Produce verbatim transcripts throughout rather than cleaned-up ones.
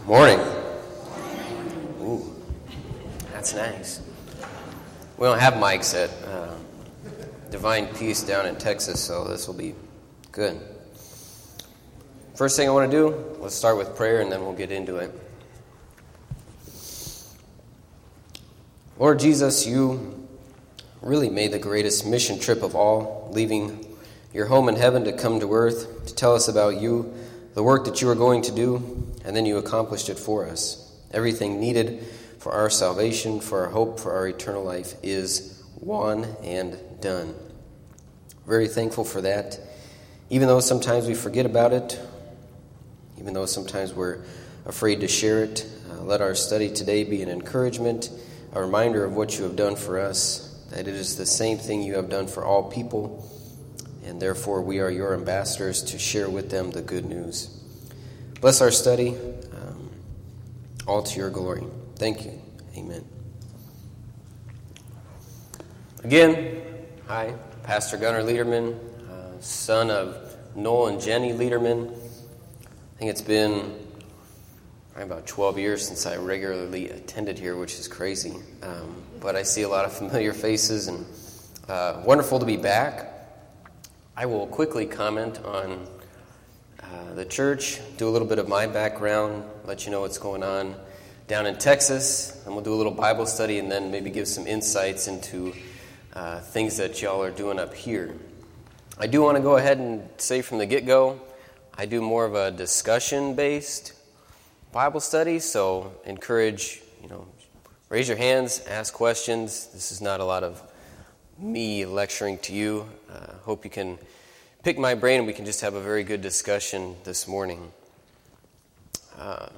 Morning. Ooh, that's nice. We don't have mics at uh, Divine Peace down in Texas, so this will be good. First thing I want to do, let's start with prayer and then we'll get into it. Lord Jesus, you really made the greatest mission trip of all, leaving your home in heaven to come to earth to tell us about you, the work that you were going to do, and then you accomplished it for us. Everything needed for our salvation, for our hope, for our eternal life is won and done. Very thankful for that. Even though sometimes we forget about it, even though sometimes we're afraid to share it, uh, let our study today be an encouragement, a reminder of what you have done for us, that it is the same thing you have done for all people, and therefore we are your ambassadors to share with them the good news. Bless our study, um, all to your glory. Thank you. Amen. Again, hi, Pastor Gunnar Lederman, uh, son of Noel and Jenny Lederman. I think it's been about twelve years since I regularly attended here, which is crazy. Um, but I see a lot of familiar faces, and uh, wonderful to be back. I will quickly comment on uh, the church, do a little bit of my background, let you know what's going on down in Texas, and we'll do a little Bible study and then maybe give some insights into uh, things that y'all are doing up here. I do want to go ahead and say from the get-go, I do more of a discussion-based Bible study, so encourage, you know, raise your hands, ask questions. This is not a lot of me lecturing to you. Uh, hope you can pick my brain and we can just have a very good discussion this morning. Uh,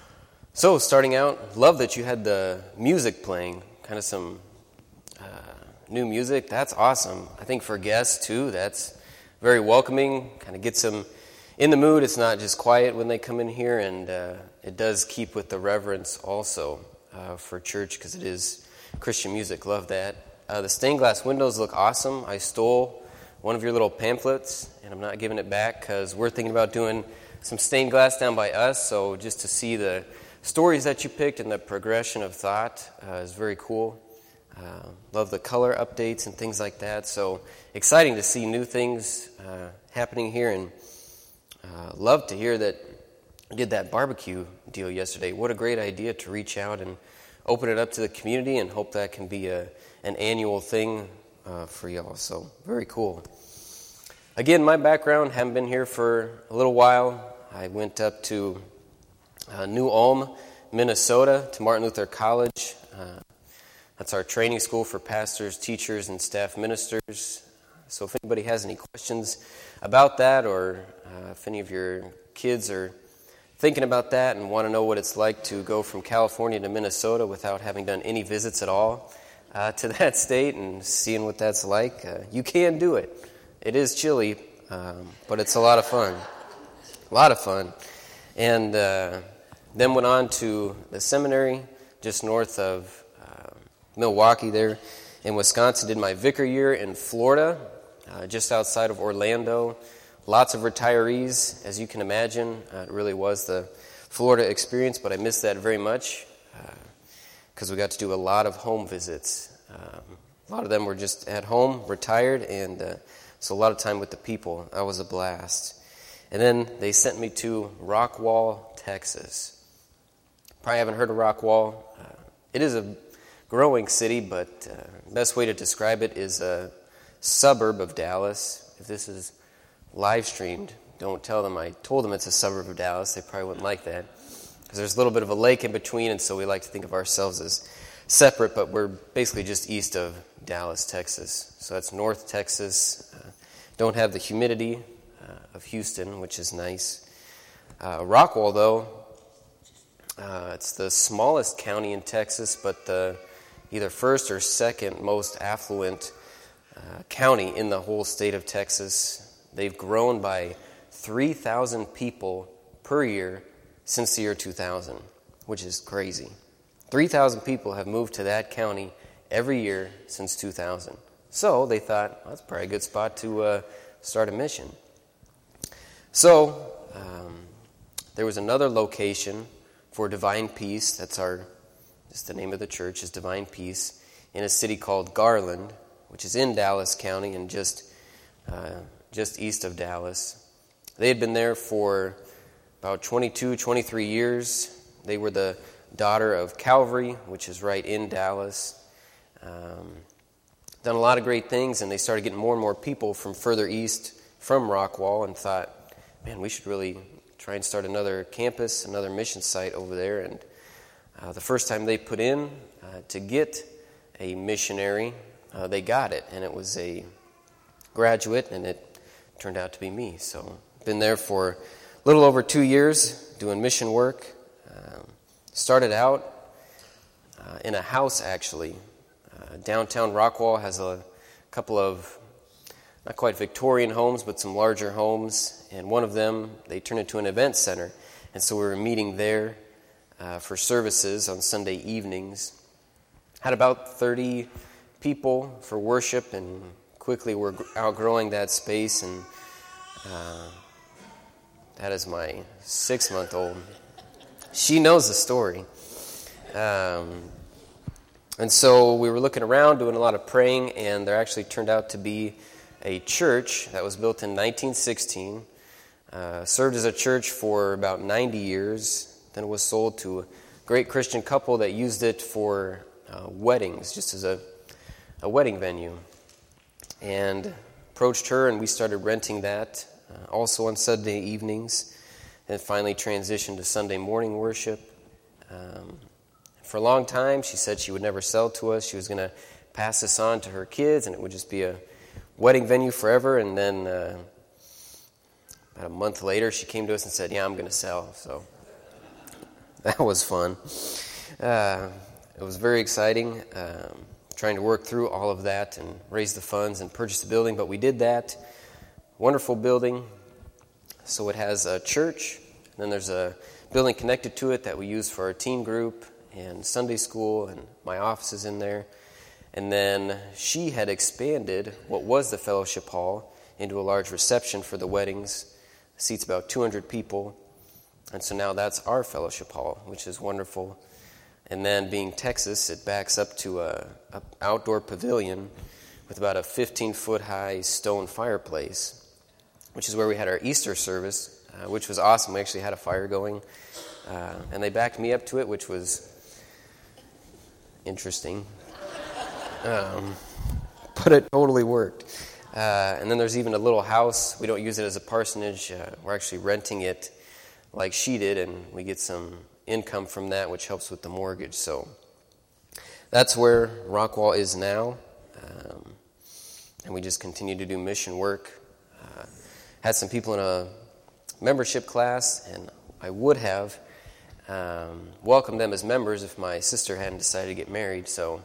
so, starting out, love that you had the music playing, kind of some uh, new music. That's awesome. I think for guests, too, that's very welcoming, kind of gets them in the mood. It's not just quiet when they come in here, and uh, it does keep with the reverence also uh, for church because it is Christian music. Love that. Uh, the stained glass windows look awesome. I stole one of your little pamphlets, and I'm not giving it back because we're thinking about doing some stained glass down by us, so just to see the stories that you picked and the progression of thought uh, is very cool. Uh, love the color updates and things like that, so exciting to see new things uh, happening here, and uh, love to hear that you did that barbecue deal yesterday. What a great idea to reach out and open it up to the community, and hope that can be a an annual thing uh, for y'all. So very cool. Again, my background, haven't been here for a little while. I went up to uh, New Ulm, Minnesota, to Martin Luther College. Uh, that's our training school for pastors, teachers, and staff ministers. So if anybody has any questions about that, or uh, if any of your kids are thinking about that and want to know what it's like to go from California to Minnesota without having done any visits at all uh, to that state and seeing what that's like, uh, you can do it. It is chilly, um, but it's a lot of fun. A lot of fun. And uh, then went on to the seminary just north of uh, Milwaukee there in Wisconsin. Did my vicar year in Florida, uh, just outside of Orlando. Lots of retirees, as you can imagine. Uh, it really was the Florida experience, but I missed that very much because uh, we got to do a lot of home visits. Um, a lot of them were just at home, retired, and uh, so a lot of time with the people. That was a blast. And then they sent me to Rockwall, Texas. Probably haven't heard of Rockwall. Uh, it is a growing city, but uh, the best way to describe it is a suburb of Dallas. If this is live streamed, don't tell them I told them it's a suburb of Dallas. They probably wouldn't like that because there's a little bit of a lake in between, and so we like to think of ourselves as separate, but we're basically just east of Dallas, Texas. So that's North Texas. Uh, don't have the humidity uh, of Houston, which is nice. Uh, Rockwall, though, uh, it's the smallest county in Texas, but the either first or second most affluent uh, county in the whole state of Texas. They've grown by three thousand people per year since the year two thousand, which is crazy. three thousand people have moved to that county every year since two thousand. So they thought, well, that's probably a good spot to uh, start a mission. So um, there was another location for Divine Peace. That's our, just the name of the church is Divine Peace, in a city called Garland, which is in Dallas County and just uh, just east of Dallas. They had been there for about twenty-two, twenty-three years. They were the daughter of Calvary, which is right in Dallas. Um, done a lot of great things, and they started getting more and more people from further east from Rockwall, and thought, man, we should really try and start another campus, another mission site over there. And uh, the first time they put in uh, to get a missionary, uh, they got it, and it was a graduate, and it turned out to be me. So been there for a little over two years doing mission work. Um, started out uh, in a house, actually. Uh, downtown Rockwall has a couple of, not quite Victorian homes, but some larger homes. And one of them, they turned into an event center. And so we were meeting there uh, for services on Sunday evenings. Had about thirty people for worship, and quickly we're outgrowing that space. And uh, that is my six-month-old. She knows the story. Um, and so we were looking around, doing a lot of praying, and there actually turned out to be a church that was built in nineteen sixteen, uh, served as a church for about ninety years, then it was sold to a great Christian couple that used it for uh, weddings, just as a, a wedding venue. And approached her, and we started renting that, uh, also on Sunday evenings, and finally transitioned to Sunday morning worship. Um, for a long time, she said she would never sell to us. She was going to pass this on to her kids, and it would just be a wedding venue forever. And then uh, about a month later, she came to us and said, yeah, I'm going to sell. So that was fun. Uh, it was very exciting, um, trying to work through all of that and raise the funds and purchase the building. But we did that. Wonderful building. So it has a church, and then there's a building connected to it that we use for our teen group and Sunday school, and my office is in there. And then she had expanded what was the fellowship hall into a large reception for the weddings. It seats about two hundred people. And so now that's our fellowship hall, which is wonderful. And then being Texas, it backs up to a, a outdoor pavilion with about a fifteen-foot high stone fireplace, which is where we had our Easter service, uh, which was awesome. We actually had a fire going. Uh, and they backed me up to it, which was interesting. Um, but it totally worked. Uh, and then there's even a little house. We don't use it as a parsonage. Uh, we're actually renting it like she did, and we get some income from that, which helps with the mortgage. So that's where Rockwall is now. Um, and we just continue to do mission work. Uh, had some people in a membership class, and I would have um, welcomed them as members if my sister hadn't decided to get married, so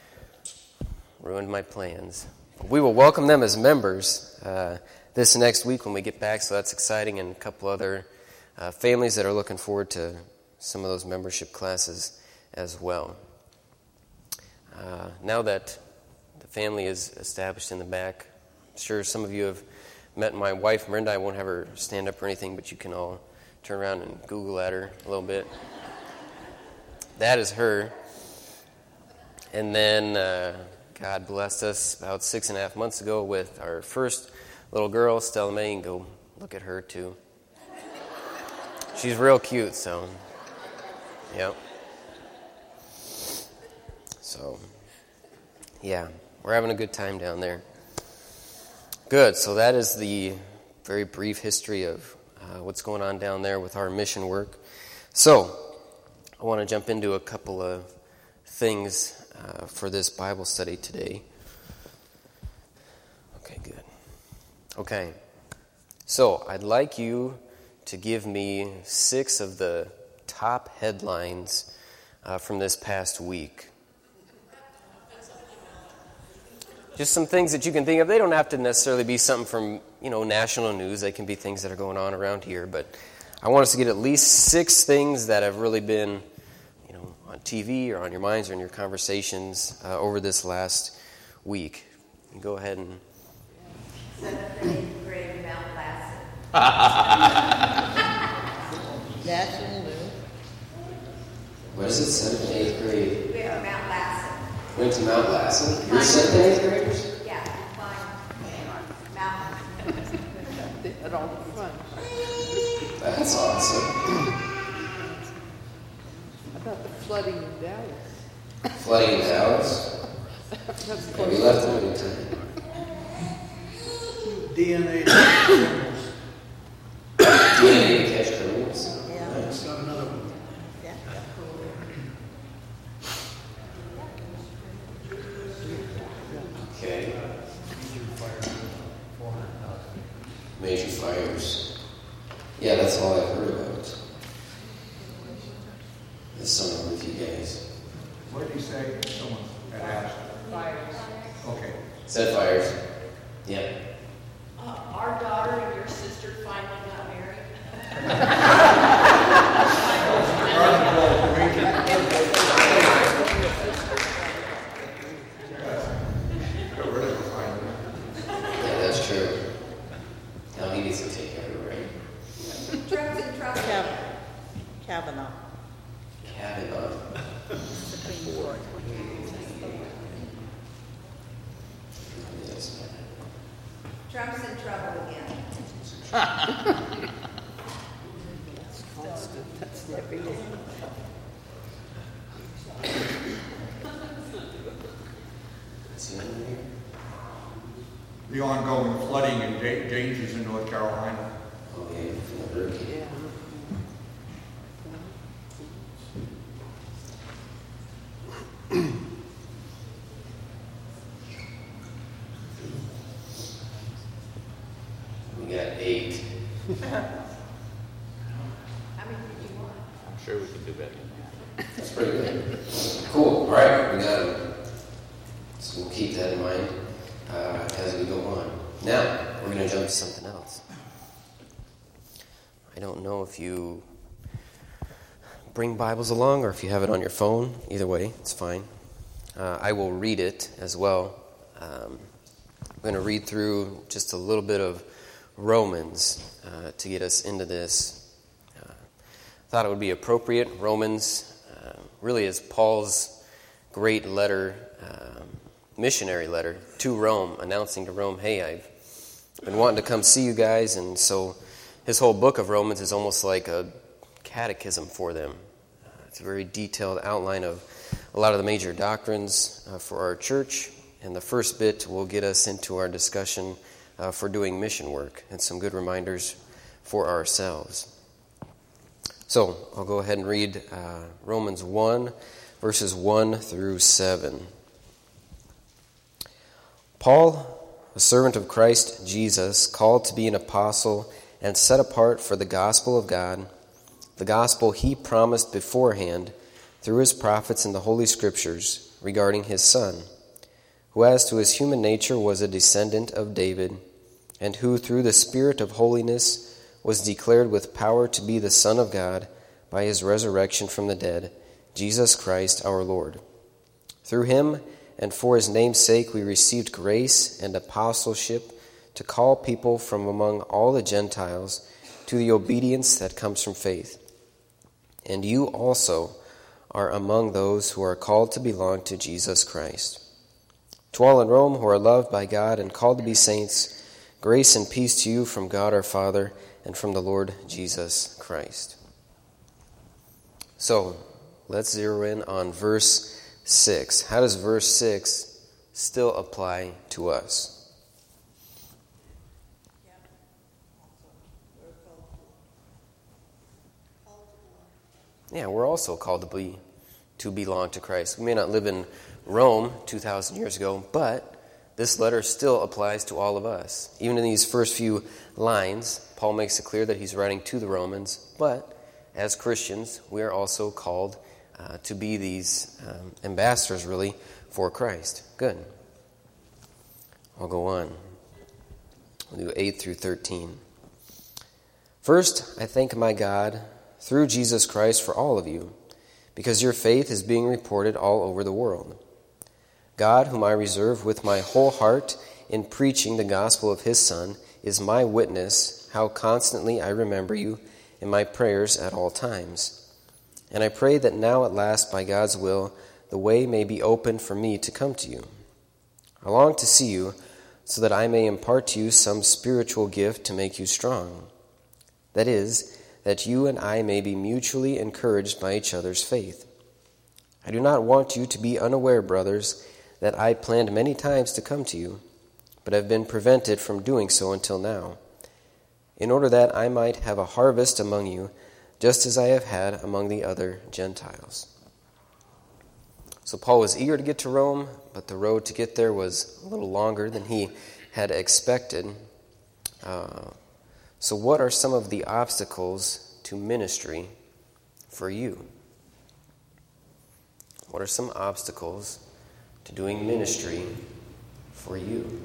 ruined my plans. We will welcome them as members uh, this next week when we get back, so that's exciting, and a couple other uh, families that are looking forward to some of those membership classes as well. Uh, now that the family is established in the back, I'm sure some of you have met my wife, Miranda. I won't have her stand up or anything, but you can all turn around and Google at her a little bit. That is her. And then uh, God blessed us about six and a half months ago with our first little girl, Stella May. And go look at her, too. She's real cute, so, yep. So, yeah, we're having a good time down there. Good, so that is the very brief history of uh, what's going on down there with our mission work. So, I want to jump into a couple of things uh, for this Bible study today. Okay, good. Okay, so I'd like you to give me six of the top headlines uh, from this past week. Just some things that you can think of. They don't have to necessarily be something from, you know, national news. They can be things that are going on around here. But I want us to get at least six things that have really been, you know, on T V or on your minds or in your conversations uh, over this last week. You go ahead and... Seventh grade Mount Placid. National news. What is it, seventh and eighth grade? We have Mount Lassen. Went to Mount Lassen? You're seventh and eighth graders? Yeah, fine. Mountain. They had all the fun. That's awesome. How about the flooding in Dallas? Flooding in Dallas? That's Yeah, we close. left Wilmington. D N A criminals. D N A to catch criminals? Yeah. Nice. Got another one. Yeah. Okay. Major fires. Yeah, that's all I've heard about this summer with you guys. What did he say? Someone had asked. Fires. Okay. Said fires. Yeah. Uh, our daughter and your sister finally got married. Got rid of the fire. Yeah, that's true. Now he needs to take care of it, right? Trump's in trouble. Kav- Kavanaugh. Kavanaugh. Supreme Court. Yes. Trump's in trouble again. That's constant. That's every day. Is he under here? The ongoing flooding and da- dangers in North Carolina. Oh, yeah, from the hurricane. Yeah. We got eight. How many did you want? I'm sure we can do better. That's pretty good. Cool. All right, we got them. So we'll keep that in mind uh, as we go on. Now, we're going to jump to something else. I don't know if you bring Bibles along or if you have it on your phone. Either way, it's fine. Uh, I will read it as well. Um, I'm going to read through just a little bit of Romans uh, to get us into this. Uh, thought it would be appropriate. Romans uh, really is Paul's great letter, um, missionary letter to Rome, announcing to Rome, hey, I've been wanting to come see you guys. And so his whole book of Romans is almost like a catechism for them. Uh, it's a very detailed outline of a lot of the major doctrines uh, for our church. And the first bit will get us into our discussion uh, for doing mission work and some good reminders for ourselves. So I'll go ahead and read uh, Romans one, verses one through seven. Paul, a servant of Christ Jesus, called to be an apostle and set apart for the gospel of God, the gospel he promised beforehand through his prophets in the Holy Scriptures regarding his Son, who as to his human nature was a descendant of David, and who through the Spirit of holiness was declared with power to be the Son of God by his resurrection from the dead, Jesus Christ our Lord. Through him and for his name's sake we received grace and apostleship to call people from among all the Gentiles to the obedience that comes from faith. And you also are among those who are called to belong to Jesus Christ. To all in Rome who are loved by God and called to be saints, grace and peace to you from God our Father and from the Lord Jesus Christ. So, let's zero in on verse six. How does verse six still apply to us? Yeah, we're also called to be to belong to Christ. We may not live in Rome two thousand years ago, but this letter still applies to all of us. Even in these first few lines, Paul makes it clear that he's writing to the Romans, but as Christians, we are also called uh, to be these um, ambassadors, really, for Christ. Good. I'll go on. We'll do eight through thirteen. First, I thank my God through Jesus Christ for all of you, because your faith is being reported all over the world. God, whom I reserve with my whole heart in preaching the gospel of his Son, is my witness how constantly I remember you in my prayers at all times. And I pray that now at last, by God's will, the way may be opened for me to come to you. I long to see you, so that I may impart to you some spiritual gift to make you strong. That is, that you and I may be mutually encouraged by each other's faith. I do not want you to be unaware, brothers, that I planned many times to come to you, but have been prevented from doing so until now, in order that I might have a harvest among you, just as I have had among the other Gentiles. So Paul was eager to get to Rome, but the road to get there was a little longer than he had expected. Uh, so what are some of the obstacles to ministry for you? What are some obstacles to doing ministry for you?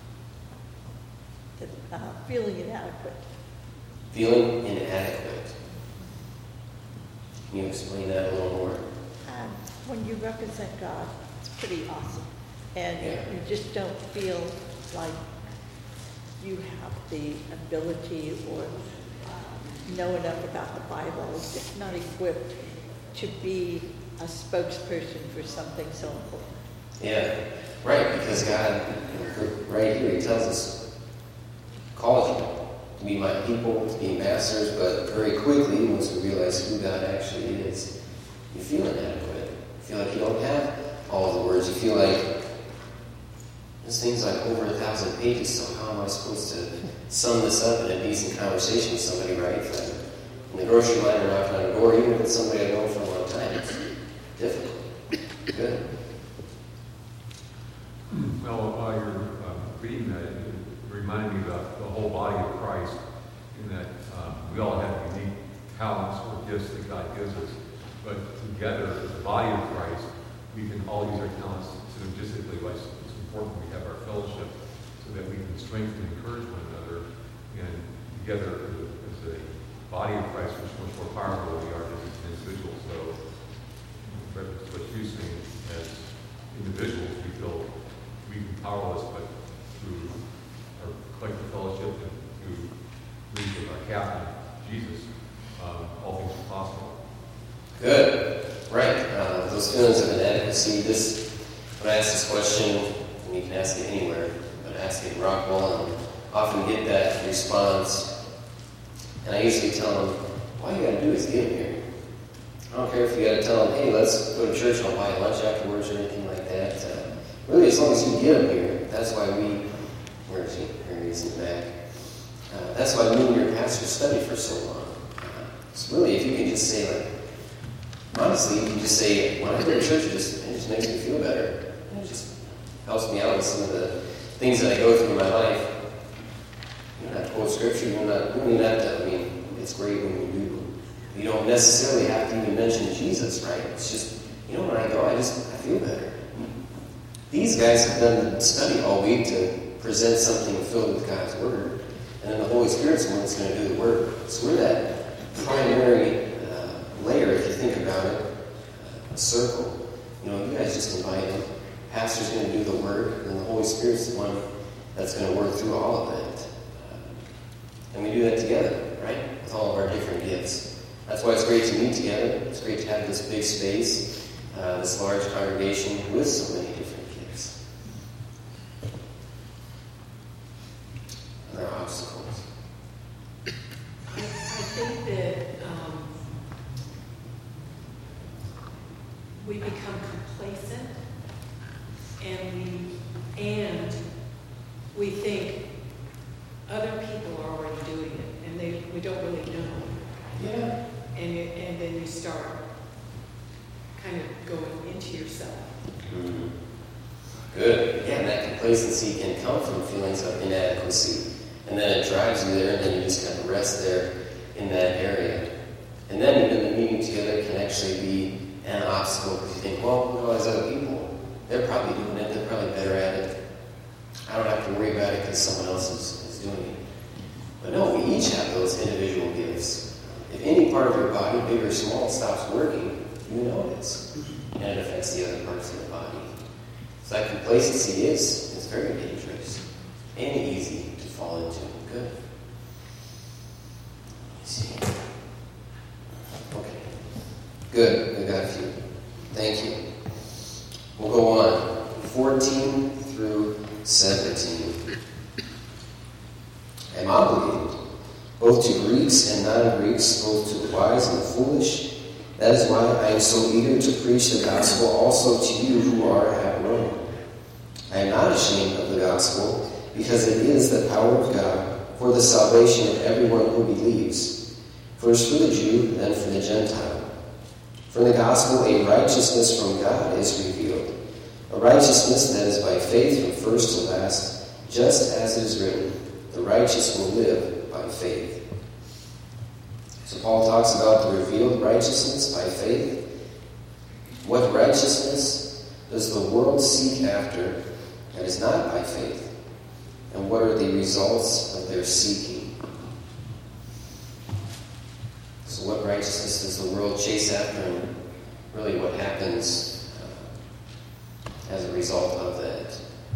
Uh, feeling inadequate. Feeling inadequate. Can you explain that a little more? Um, when you represent God, it's pretty awesome. And Yeah. you just don't feel like you have the ability or uh, know enough about the Bible, just not equipped to be a spokesperson for something so important. Yeah, right, because God, right here, he tells us, calls you to be my people, to be masters, but very quickly, once we realize who God actually is, you feel inadequate. You feel like you don't have all the words. You feel like this thing's like over a thousand pages, so how am I supposed to sum this up in a decent conversation with somebody, right? If I'm in the grocery line or knocking on a door, even if it's somebody I've known for a long time, it's difficult. Good. Well, while you're uh, reading that, it reminded me about the whole body of Christ, in that um, we all have unique talents or gifts that God gives us, but together, as the body of Christ, we can all use our talents synergistically. Like it's important we have our fellowship so that we can strengthen and encourage one another, and together as a body of Christ, we're much more powerful than we are as an individual. So, what you're saying, as individuals, we feel weak and powerless, but through our collective fellowship and through leadership of our captain, Jesus, um, all things are possible. Good. Right. Uh, those feelings of inadequacy. This, when I ask this question, and you can ask it anywhere, but I ask it in Rockwall, and often get that response. And I usually tell them, all you got to do is get here. I don't care if you got to tell them, hey, let's go to church and I'll buy you lunch afterwards or anything like that. Uh, really, as long as you get them here, that's why we, where is he? Here he is in the back. Uh, that's why me and your pastor studied for so long. Uh, so really, if you can just say, like, honestly, you can just say, when I go to church, it just, it just makes me feel better. It just helps me out with some of the things that I go through in my life. You don't have to quote scripture, you don't have, you don't even have to, I mean, it's great when you do. You don't necessarily have to even mention Jesus, right? It's just, you know, when I go, I just, I feel better. These guys have done the study all week to present something filled with God's Word, and then the Holy Spirit's the one that's going to do the work. So we're that primary uh, layer, if you think about it, uh, a circle. You know, you guys just invite them. Pastor's going to do the work, and the Holy Spirit's the one that's going to work through all of that. Uh, and we do that together, right? With all of our different gifts. That's why it's great to meet together. It's great to have this big space, uh, this large congregation with so many different gifts. There are obstacles. I, I think that um, we become complacent, and we and we think other people are already doing it, and they we don't really know. Yeah. And you, and then you start kind of going into yourself. Mm-hmm. Good. Yeah, and that complacency can come from feelings of inadequacy. And then it drives you there, and then you just kind of rest there in that area. And then even the meeting together can actually be an obstacle because you think, well, look at all these other people. They're probably doing it. They're probably better at it. I don't have to worry about it because someone else is, is doing it. But no, we each have those individual gifts. If any part of your body, big or small, stops working, you notice. And it affects the other parts of the body. So that complacency is, is very dangerous and easy to fall into. Good. Let me see. Okay. Good, we got a few. Thank you. We'll go on. fourteen through seventeen. I am obligated, both to Greeks and non-Greeks, both to the wise and the foolish. That is why I am so eager to preach the gospel also to you who are at Rome. I am not ashamed of the gospel, because it is the power of God for the salvation of everyone who believes, first for the Jew, then for the Gentile. For in the gospel a righteousness from God is revealed, a righteousness that is by faith from first to last, just as it is written, the righteous will live by faith. So Paul talks about the revealed righteousness by faith. What righteousness does the world seek after that is not by faith? And what are the results of their seeking? So what righteousness does the world chase after, and really what happens uh, as a result of that?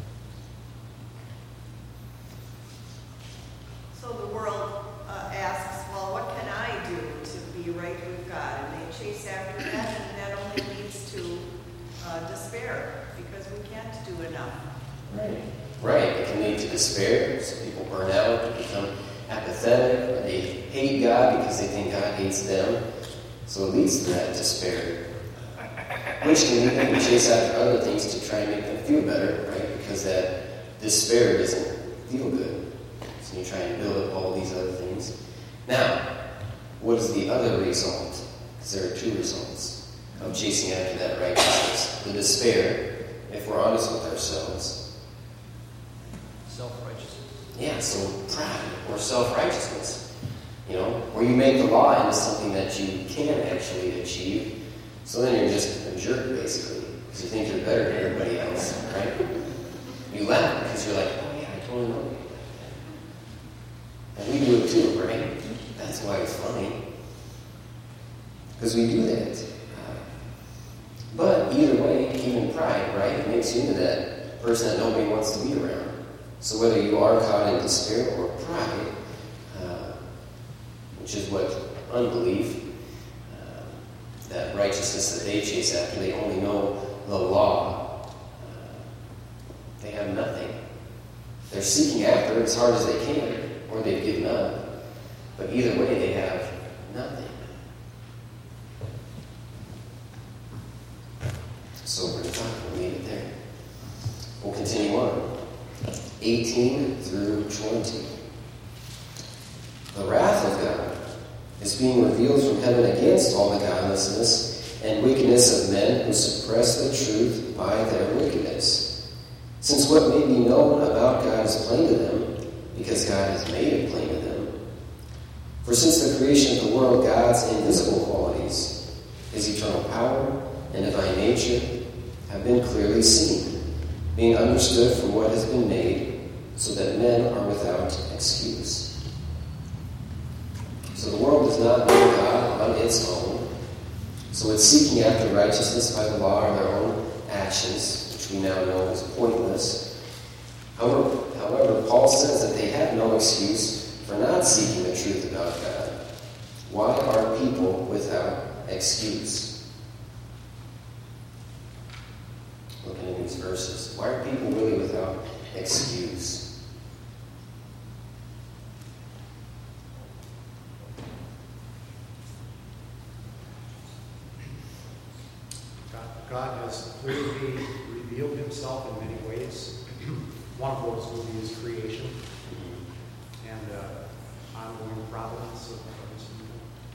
So the world uh, asks, well, what can I do to be right with God? And they chase after that, and that only leads to uh, despair, because we can't do enough. Right. Right. It can lead to despair. So people burn out, become apathetic, or they hate God because they think God hates them. So it leads to that despair. Which can lead them to chase after other things to try and make them feel better, right? Because that despair doesn't feel good. So you try and build up all these other things. Now, what is the other result? Because there are two results of chasing after that righteousness. The despair, if we're honest with ourselves. Self-righteousness. Yeah, so pride or self-righteousness. You know, where you make the law into something that you can actually achieve. So then you're just a jerk, basically, because you think you're better than everybody else, right? You laugh because you're like, oh yeah, I totally know. And we do it too, right? That's why it's funny. Because we do that. Uh, but either way, even pride, right? It makes you into that person that nobody wants to be around. So whether you are caught in despair or pride, uh, which is what unbelief, uh, that righteousness that they chase after, they only know the law. Uh, they have nothing. They're seeking after it as hard as they can, or they've given up. But either way, they have nothing. So we're going to talk. We'll leave it there. We'll continue on. eighteen through twenty. The wrath of God is being revealed from heaven against all the godlessness and wickedness of men who suppress the truth by their wickedness. Since what may be known about God is plain to them, because God has made it plain to them. For since the creation of the world, God's invisible qualities, his eternal power and divine nature, have been clearly seen, being understood from what has been made, so that men are without excuse. So the world does not know God on its own, so it's seeking after righteousness by the law or their own actions, which we now know is pointless. However, however, Paul says that they have no excuse for not seeking the truth about God. Why are people without excuse? Looking at these verses, why are people really without excuse? God, God has clearly revealed himself in many ways. One of those will be his creation and uh, ongoing providence of his people.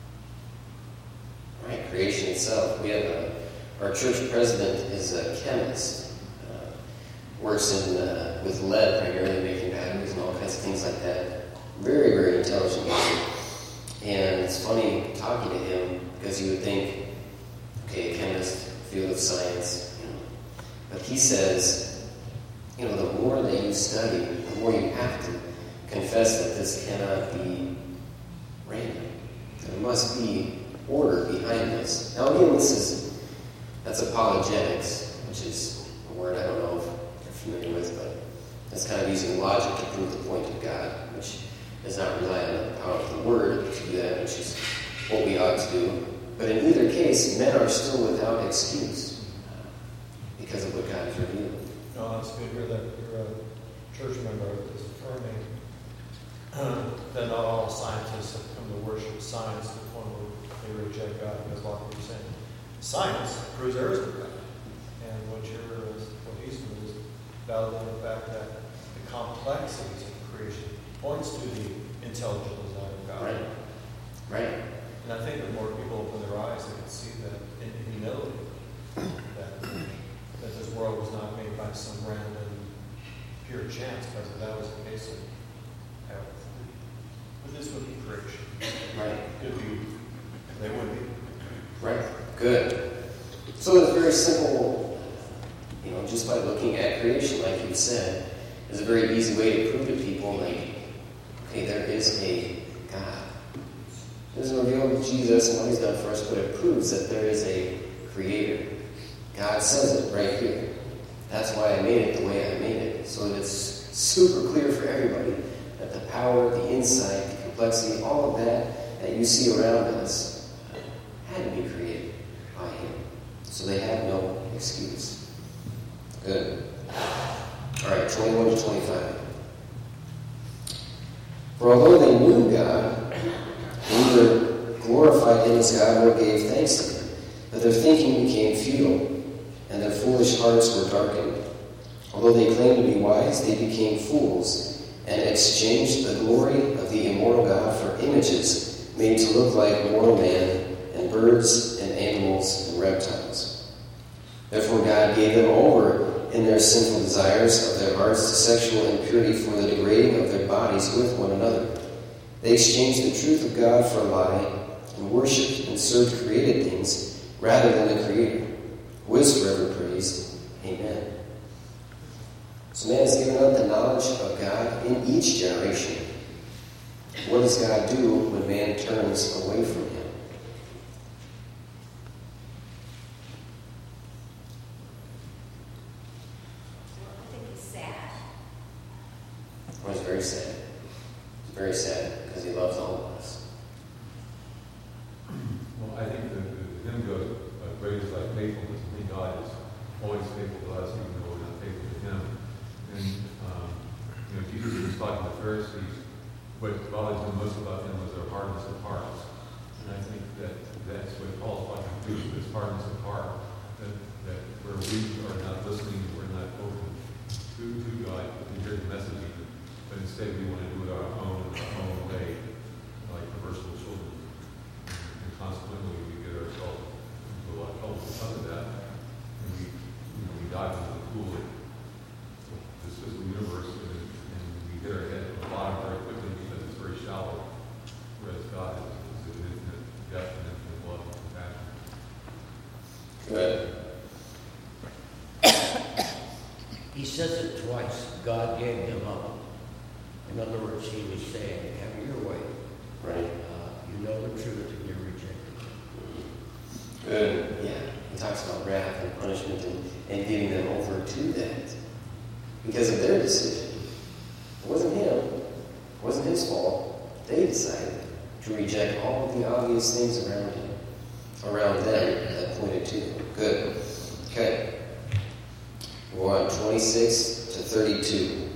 Right, creation itself. We have a, our church president is a chemist. Uh, works in uh, with lead, primarily making batteries and all kinds of things like that. Very, very intelligent man. And it's funny talking to him because you would think, okay, a chemist, field of science, you know. But he says, you know, the more that you study, the more you have to confess that this cannot be random. There must be order behind this. Now, again, this is, that's apologetics, which is a word I don't know if you're familiar with, but it's kind of using logic to prove the point of God, which does not rely on the power of the word to do that, which is what we ought to do. But in either case, men are still without excuse because of what God has revealed. No, it's good to hear that you're a church member that's affirming that not all scientists have come to worship science to the point where they reject God, because a lot of people are saying science proves there is no God. And what you're, what he's doing is validating the fact that the complexities of creation points to the intelligent design of God. Right. Right. And I think if more people open their eyes, they can see that in humility, that, that this world was not made by some random pure chance, because if that was the case, it, but this would be creation. Right. Could be, they would be. Right. Good. So it's very simple, you know, just by looking at creation, like you said, is a very easy way to prove to people, like, okay, there is a God. It doesn't reveal Jesus and what he's done for us, but it proves that there is a creator. God says it right here. That's why I made it the way I made it. So that it's super clear for everybody that the power, the insight, the complexity, all of that that you see around us had to be created by him. So they have no excuse. Good. All right, twenty-one to twenty-five. For although they knew God, they neither glorified him as God nor gave thanks to him, but their thinking became futile, and their foolish hearts were darkened. Although they claimed to be wise, they became fools, and exchanged the glory of the immortal God for images made to look like mortal man, and birds, and animals, and reptiles. Therefore God gave them over in their sinful desires of their hearts to sexual impurity for the degrading of their bodies with one another. They exchanged the truth of God for a lie, and worshipped and served created things rather than the Creator, who is forever praised. Amen. So man is given up the knowledge of God in each generation. What does God do when man turns away from him? I think he's sad. Well, it's very sad. It's very sad because he loves all of us. Well, I think the, the hymn goes, uh, great is thy faithfulness. I think God is always faithful to us, even though we're not faithful to him. And, um, you know, Jesus was talking to the Pharisees. What bothers them most about them was their hardness of hearts. And I think that that's what Paul's talking to, this hardness of heart. That, that where we are not listening, we're not open to, to God, to hear the messaging, but instead we want to do it our own, our own way, like perversive children. And consequently, we get ourselves into a lot of trouble because of that. And we, you know, we dive into the pool of this physical universe, and, and we hit our head at the bottom very quickly because it's very shallow. Whereas God is, is an infinite depth and infinite love and compassion. Good. He says it twice. God gave him up. In other words, he was saying, have your way. Right. Uh, you know the truth and you're rejecting it. Good. Yeah. He talks about wrath and punishment and, and giving them over to that because of their decision. It wasn't him. It wasn't his fault. They decided to reject all of the obvious things around him, around them that pointed to him. Good. Okay. We're on twenty-six to thirty-two.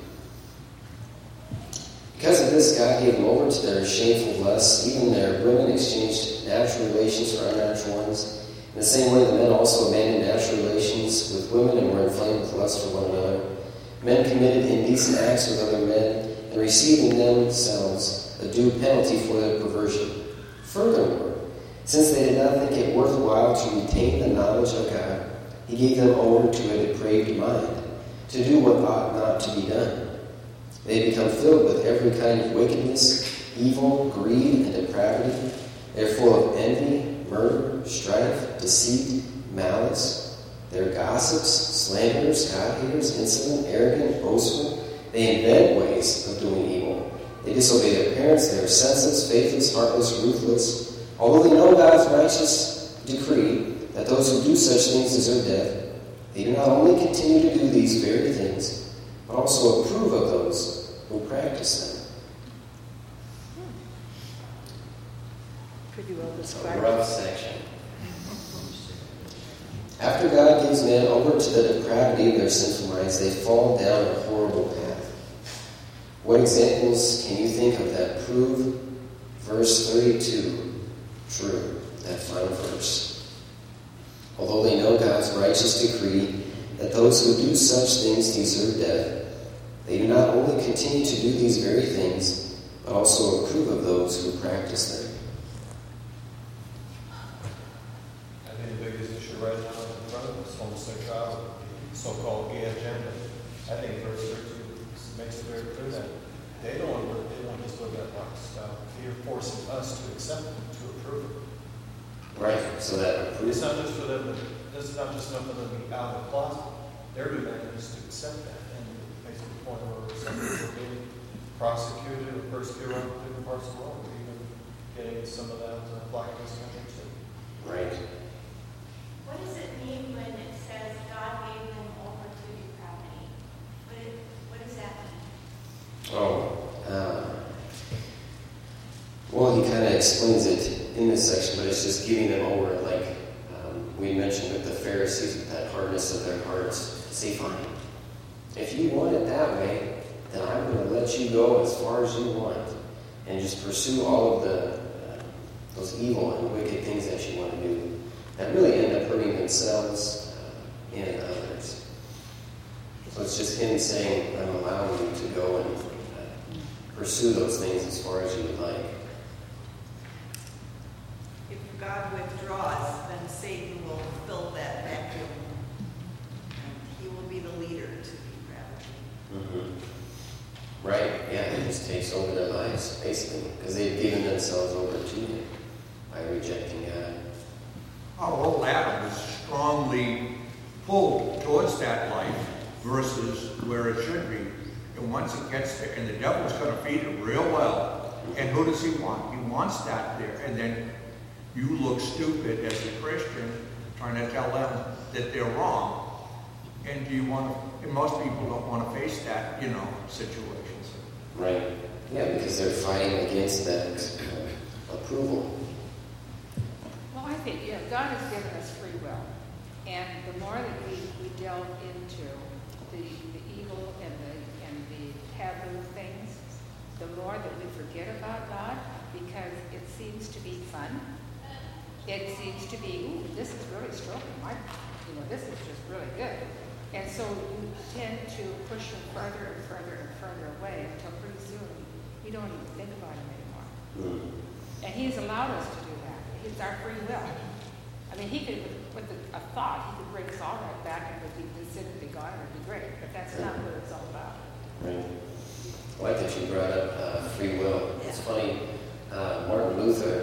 Because of this, God gave them over to their shameful lusts. Even their women exchanged natural relations for unnatural ones. In the same way, the men also abandoned natural relations with women and were inflamed with lust for one another. Men committed indecent acts with other men and received in themselves a due penalty for their perversion. Furthermore, since they did not think it worthwhile to retain the knowledge of God, he gave them over to a depraved mind, to do what ought not to be done. They become filled with every kind of wickedness, evil, greed, and depravity. They are full of envy, murder, strife, deceit, malice. They are gossips, slanderers, God-haters, insolent, arrogant, boastful. They invent ways of doing evil. They disobey their parents. They are senseless, faithless, heartless, ruthless. Although they know God's righteous decree that those who do such things deserve death, they do not only continue to do these very things, but also approve of those who practice them. Pretty You will It's a describe. rough section. After God gives men over to the depravity of their sinful minds, they fall down a horrible path. What examples can you think of that prove verse thirty-two true, that final verse? Although they know God's righteous decree that those who do such things deserve death, they do not only continue to do these very things, but also approve of those who practice them. I think the biggest issue right now in front of us, homosexuality, so-called gay agenda. I think verse thirty-two makes it very clear that they don't want to live, they want to just live that lifestyle. They're forcing us to accept it, to approve it. Right, so that It's not just for them, to, this is not just enough for them to be out of the closet. They're doing that just to accept that. And it makes it the point where some people are being prosecuted or persecuted around different parts of the world. We're even getting some of that uh, black in this country too. right. What does it mean when it says God gave them over to depravity? What, it, what does that mean? Oh, uh, well, he kind of explains it in this section, but it's just giving them over, like um, we mentioned with the Pharisees, with that hardness of their hearts. Say, fine, if you want it that way, then I'm going to let you go as far as you want, and just pursue all of the uh, those evil and wicked things that you want to do, that really end up hurting themselves uh, and others. So it's just him saying, I'm allowing you to go and uh, pursue those things as far as you would like. If God withdraws, then Satan will fill that vacuum. And he will be the leader to depravity. Mm-hmm. Right, yeah, he just takes over their lives, basically, because they've given themselves over to him by rejecting God. Our old Adam is strongly pulled towards that life versus where it should be. And once it gets there, and the devil's going to feed it real well. And who does he want? He wants that there. And then you look stupid as a Christian trying to tell them that they're wrong. And do you want to, and most people don't want to face that, you know, situations. Right, yeah, because they're fighting against that uh, approval. Well, I think, yeah, God has given us free will. And the more that we, we delve into the, the evil and the, and the taboo things, the more that we forget about God, because it seems to be fun. It seems to be, ooh, this is really stroking my, you know, this is just really good. And so you tend to push him further and further and further away until pretty soon you don't even think about him anymore. Mm. And he's allowed us to do that. It's our free will. I mean, he could, with a, a thought, he could bring us all right back and it would be considered to be God and it would be great. But that's not what it's all about. Right. I like that you brought up uh, free will. It's funny, uh, Martin Luther,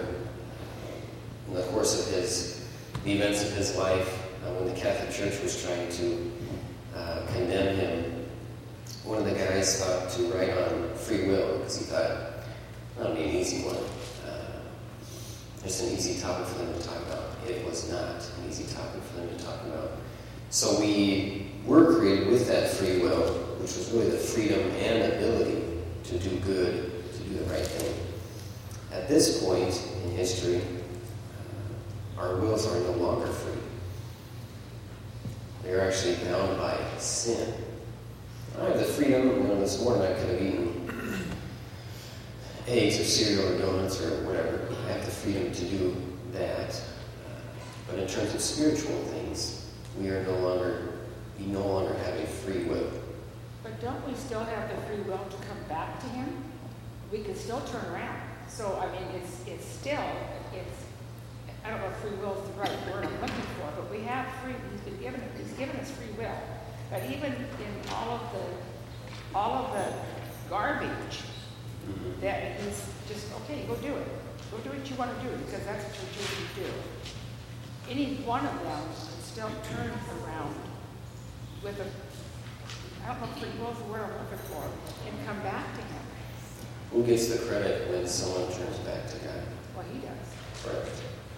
in the course of his, the events of his life, uh, when the Catholic Church was trying to uh, condemn him, one of the guys thought to write on free will because he thought, that'll be an easy one. Uh, just an easy topic for them to talk about. It was not an easy topic for them to talk about. So we were created with that free will, which was really the freedom and ability to do good, to do the right thing. At this point in history, uh, our wills are no longer free. They're actually bound by sin. I have the freedom, you know, this morning I could have eaten eggs or cereal or donuts or whatever. I have the freedom to do that. Uh, but in terms of spiritual things, we are no longer, we no longer have a free will. But don't we still have the free will to come back to him? We can still turn around. So, I mean, it's it's still, it's, I don't know if free will is the right word I'm looking for, but we have free, he's been given, he's given us free will. But even in all of the, all of the garbage, that he's just, okay, go do it. Go do what you want to do, because that's what you're choosing to do. Any one of them can still turn around with a, I don't know if free will is the word I'm looking for, and come back to him. Who gets the credit when someone turns back to God? Well, he does. Right.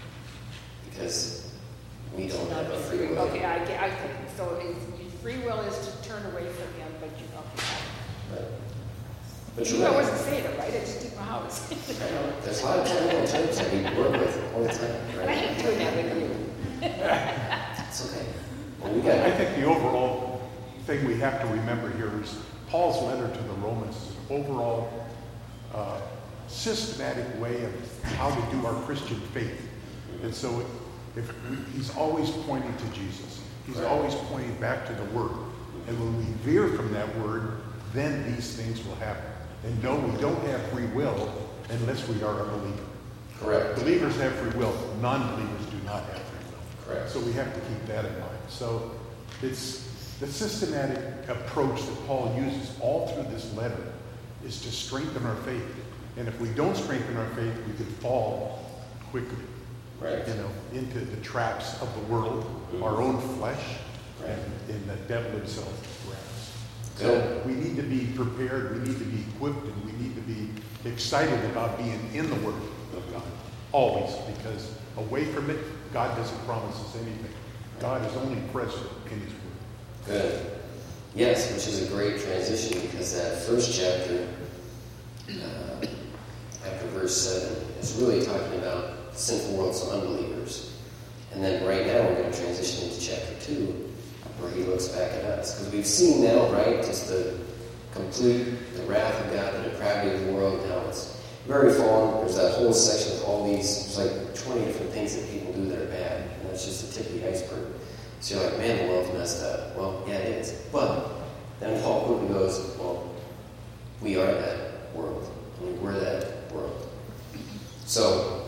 Because we don't have a free will. Okay, I, get- I think, so it's, free will is to turn away from him, but you, okay. Right. But You you're know I right. wasn't saying it right, I just didn't know how to say it. I know. There's a lot of technical terms that we work with all the time, I right? hate doing that with you. It's okay. Well, we got I think the overall thing we have to remember here is Paul's letter to the Romans is an overall uh, systematic way of how to do our Christian faith. And so if we, he's always pointing to Jesus. He's Right. always pointing back to the Word. And when we veer from that Word, then these things will happen. And no, we don't have free will unless we are a believer. Correct. Believers have free will. Non-believers do not have free will. Correct. So we have to keep that in mind. So it's the systematic approach that Paul uses all through this letter is to strengthen our faith. And if we don't strengthen our faith, we could fall quickly, Right. you know, into the traps of the world, Mhm. our own flesh, Right. and, and the devil himself grabs. So Good. we need to be prepared, we need to be equipped, and we need to be excited about being in the Word of God. Always, because away from it, God doesn't promise us anything. God is only present in His Word. Good. Yes, which is a great transition because that first chapter, uh, after verse seven, is really talking about the sinful world, so unbelievers. And then right now we're going to transition into chapter two, where he looks back at us. Because we've seen now, right, just the complete, the wrath of God, the depravity of the world. Now it's very fallen. There's that whole section with all these, there's like twenty different things that people do that are bad. And that's just the tip of the iceberg. So you're like, man, the world's messed up. Well, yeah, it is. But then Paul quickly goes, well, we are that world. I mean, we're that world. So,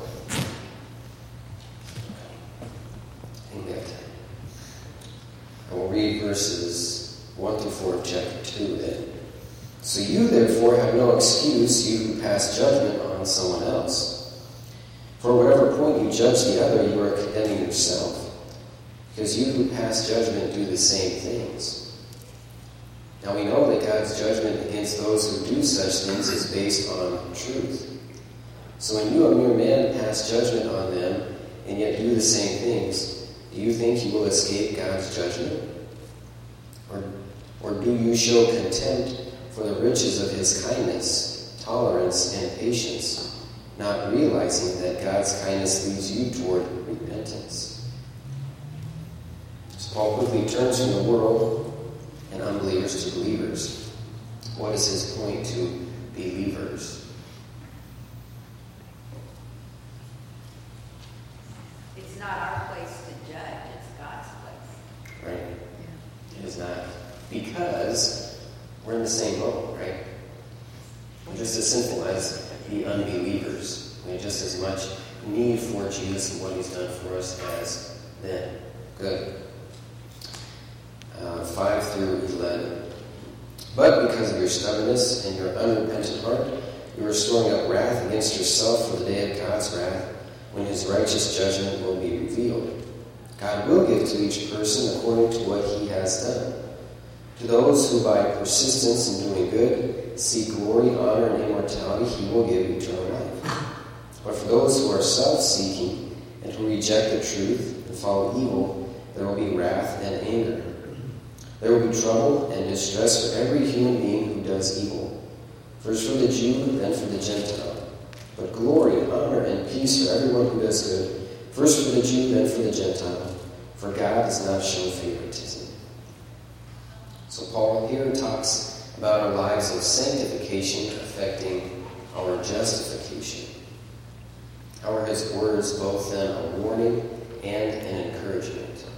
I think that I will read verses one through four of chapter two then. So you, therefore, have no excuse, you who pass judgment on someone else. For whatever point you judge the other, you are condemning yourself. Because you who pass judgment do the same things. Now we know that God's judgment against those who do such things is based on truth. So when you, a mere man, pass judgment on them, and yet do the same things, do you think you will escape God's judgment? Or, or do you show contempt for the riches of His kindness, tolerance, and patience, not realizing that God's kindness leads you toward repentance? Paul quickly turns from the world and unbelievers to believers. What is his point to believers? It's not our place to judge, it's God's place. Right? It is not. Because we're in the same boat, right? We're just as sinful as the unbelievers. We have just as much need for Jesus and what He's done for us as them. Good. Uh, five through eleven. But because of your stubbornness and your unrepentant heart, you are storing up wrath against yourself for the day of God's wrath, when His righteous judgment will be revealed. God will give to each person according to what he has done. To those who by persistence in doing good seek glory, honor, and immortality, He will give eternal life. But for those who are self-seeking and who reject the truth and follow evil, there will be wrath and anger. There will be trouble and distress for every human being who does evil, first for the Jew, then for the Gentile. But glory, honor, and peace for everyone who does good, first for the Jew, then for the Gentile, for God does not show favoritism. So Paul here talks about our lives of sanctification affecting our justification. How are his words both then a warning and an encouragement?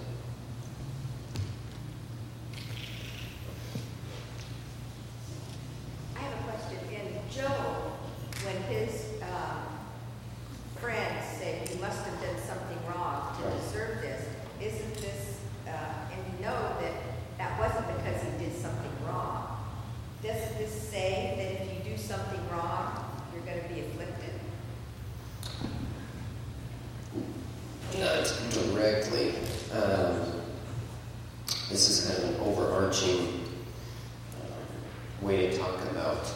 I have a question. In Job, when his um, friends say you must have done something wrong to deserve this, isn't this, uh, and you know that that wasn't because he did something wrong. Doesn't this say that if you do something wrong, you're going to be afflicted? Not directly. Um, this is kind of an overarching uh, way to talk about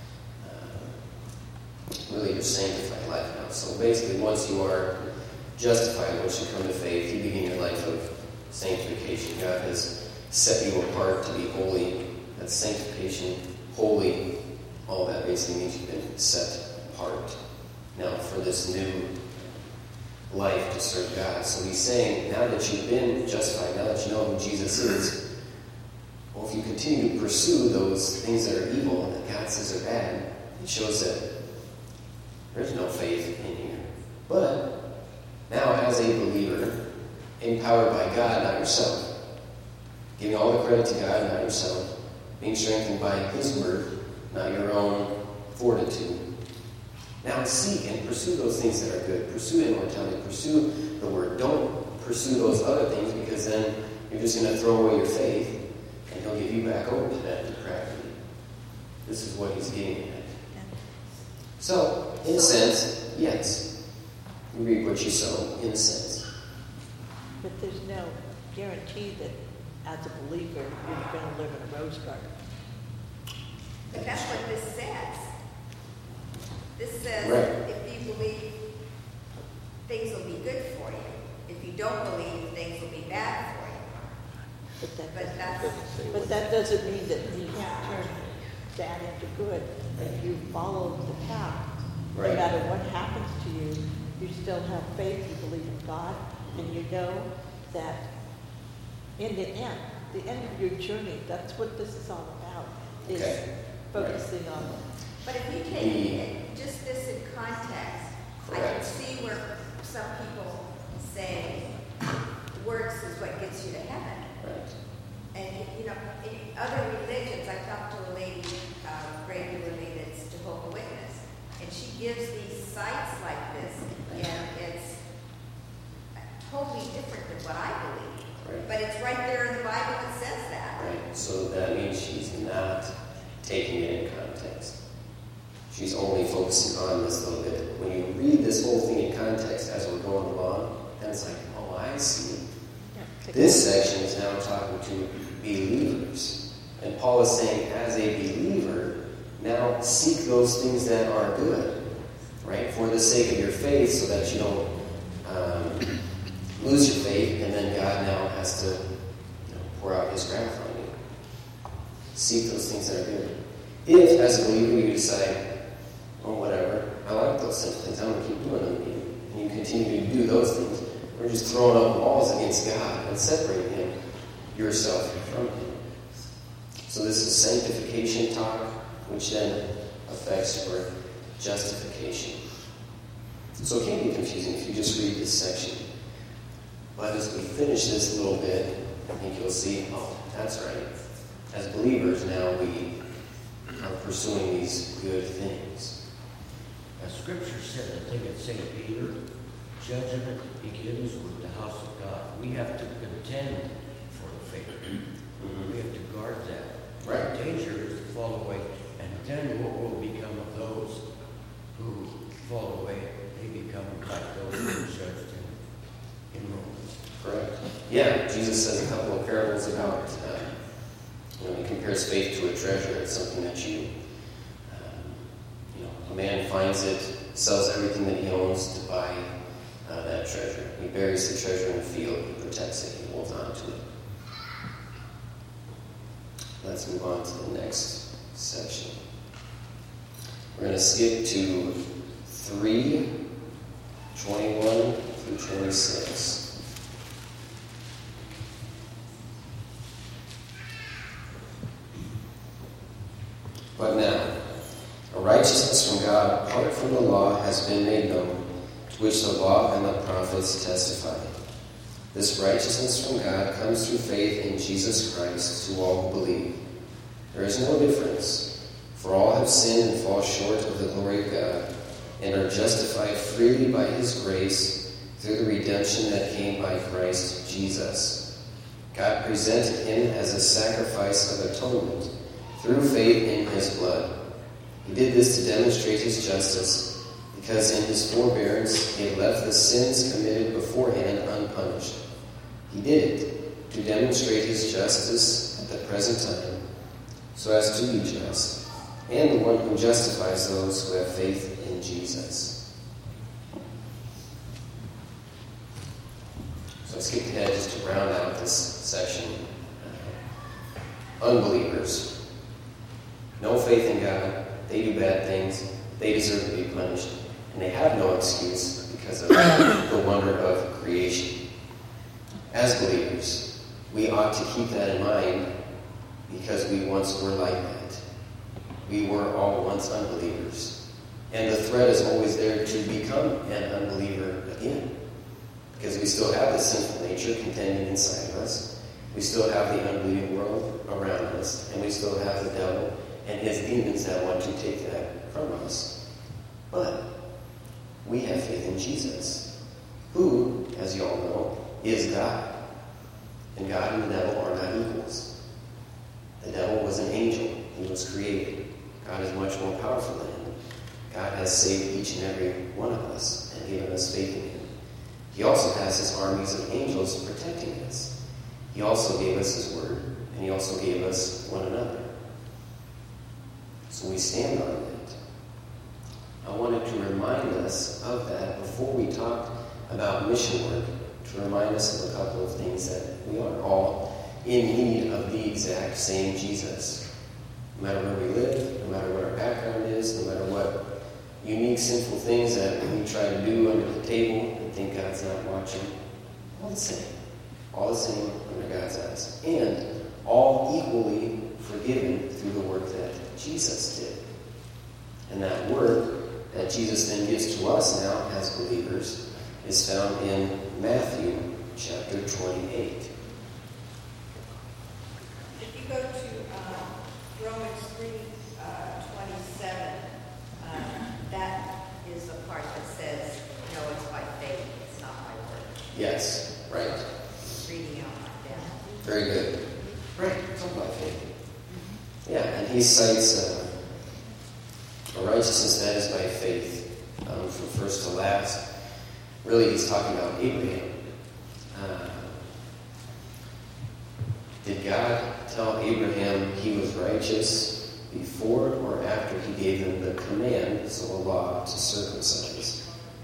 uh, really your sanctified life now. So basically, once you are justified, once you come to faith, you begin your life of sanctification. God has set you apart to be holy. That's sanctification, holy, all that basically means you've been set apart. Now, for this new life to serve God. So he's saying, now that you've been justified, now that you know who Jesus is, well, if you continue to pursue those things that are evil and that God says are bad, it shows that there's no faith in here. But now, as a believer, empowered by God, not yourself, giving all the credit to God, not yourself, being strengthened by His Word, not your own fortitude. Now seek and pursue those things that are good. Pursue immortality. Pursue the Word. Don't pursue those other things, because then you're just going to throw away your faith, and He'll give you back over to that depravity. This is what He's getting at. So, in a sense, yes, you reap what you sow, in a sense. But there's no guarantee that as a believer you're going to live in a rose garden. But that's what this says. This says, right. If you believe, things will be good for you. If you don't believe, things will be bad for you. But that, but that's, but that doesn't mean that you can't turn bad into good. If you follow the path, right. no matter what happens to you, you still have faith, you believe in God, and you know that in the end, the end of your journey, that's what this is all about, is okay. focusing right. on But if you take it, just this in context, correct. I can see where some people say works is what gets you to heaven. Right. And, you know, in other religions, I talked to a lady uh, regularly that's Jehovah's Witness, and she gives these sites like this, and it's totally different than what I believe. Right. But it's right there in the Bible that says that. Right. So that means she's not taking it in context. She's only focusing on this little bit. When you read this whole thing in context as we're going along, then it's like, oh, I see. This section is now talking to believers. And Paul is saying, as a believer, now seek those things that are good, right? For the sake of your faith, so that you don't um, lose your faith, and then God now has to you know, pour out His wrath on you. Seek those things that are good. If, as a believer, you decide, oh, whatever, I like those simple things, I'm going to keep doing them, and you continue to do those things, we're just throwing up walls against God and separating Him, yourself from Him. So this is sanctification talk, which then affects your justification. So it can be confusing if you just read this section. But as we finish this a little bit, I think you'll see, oh, that's right. As believers now, we are pursuing these good things. As Scripture said, I think it's Saint Peter, judgment begins with the house of God. We have to contend for the faith. Mm-hmm. We have to guard that. Right. The danger is to fall away. And then what will become of those who fall away? They become like those who are judged in, in Romans. Correct. Yeah, Jesus says a couple of parables about, uh, you know, he compares faith to a treasure. It's something that you, um, you know, a man finds it, sells everything that he owns to buy uh, that treasure. He buries the treasure in a field. He protects it. He holds on to it. Let's move on to the next section. We're going to skip to three, twenty-one through twenty-six. But now, a righteousness from God apart from the law has been made known, to which the law and the prophets testify. This righteousness from God comes through faith in Jesus Christ to all who believe. There is no difference, for all have sinned and fall short of the glory of God, and are justified freely by His grace through the redemption that came by Christ Jesus. God presented Him as a sacrifice of atonement through faith in His blood. He did this to demonstrate His justice, because in His forbearance He had left the sins committed beforehand unpunished. He did it to demonstrate His justice at the present time, so as to be just, and the one who justifies those who have faith in Jesus. So I skipped ahead just to round out this section. Uh, unbelievers. No faith in God. They do bad things. They deserve to be punished. And they have no excuse because of the wonder of creation. As believers, we ought to keep that in mind because we once were like that. We were all once unbelievers. And the threat is always there to become an unbeliever again. Because we still have the sinful nature contending inside of us. We still have the unbelieving world around us. And we still have the devil and his demons that want to take that from us. But we have faith in Jesus, who, as you all know, is God. And God and the devil are not equals. The devil was an angel. He was created. God is much more powerful than him. God has saved each and every one of us and given us faith in him. He also has his armies of angels protecting us. He also gave us his word, and he also gave us one another. So we stand on that. I wanted to remind us of that before we talk about mission work, to remind us of a couple of things that we are all in need of the exact same Jesus. No matter where we live, no matter what our background is, no matter what unique sinful things that we try to do under the table and think God's not watching, all the same. All the same under God's eyes. And all equally forgiven through the work that Jesus did. And that work that Jesus then gives to us now as believers is found in Matthew chapter twenty-eight. If you go to uh, Romans three twenty-seven, uh, that is the part that says, no, it's by faith, it's not by work. Yes, right. Reading out like that. Very good. Right, it's all by faith. Yeah, and he cites uh, a righteousness that is by faith, um, from first to last. Really, he's talking about Abraham. Uh, did God tell Abraham he was righteous before or after he gave him the command, so a law, to circumcise?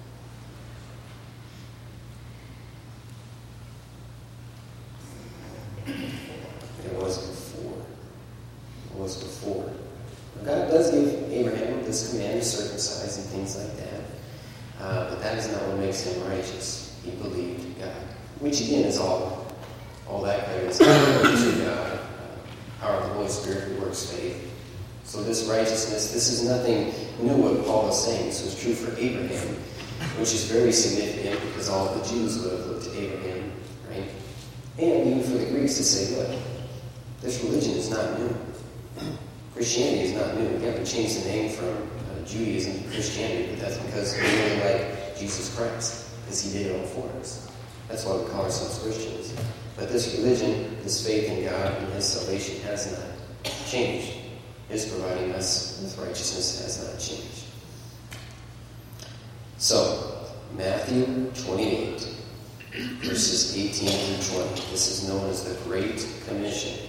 It was before. It was before. God does give Abraham this command to circumcise and things like that. Uh, but that is not what makes him righteous. He believed God. Which again is all, all that kind of is to God. Uh, power of the Holy Spirit who works faith. So this righteousness, this is nothing new what Paul is saying. This was true for Abraham, which is very significant because all the Jews would have looked to Abraham, right? And even for the Greeks to say, look, this religion is not new. Christianity is not new. We haven't changed the name from uh, Judaism to Christianity, but that's because we really like Jesus Christ, because he did it all for us. That's why we call ourselves Christians. But this religion, this faith in God and his salvation has not changed. His providing us with righteousness has not changed. So, Matthew twenty-eight, verses eighteen through twenty. This is known as the Great Commission.